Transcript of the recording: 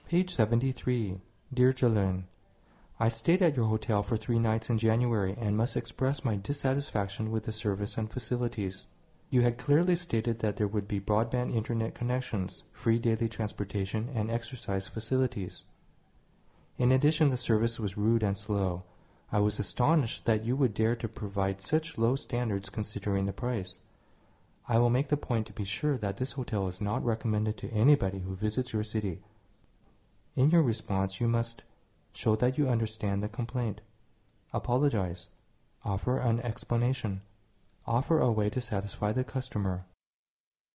Page 73. Dear Jalen, I stayed at your hotel for 3 nights in January and must express my dissatisfaction with the service and facilities. You had clearly stated that there would be broadband internet connections, free daily transportation, and exercise facilities. In addition, the service was rude and slow. I was astonished that you would dare to provide such low standards considering the price. I will make the point to be sure that this hotel is not recommended to anybody who visits your city. In your response, you must show that you understand the complaint. Apologize. Offer an explanation. Offer a way to satisfy the customer.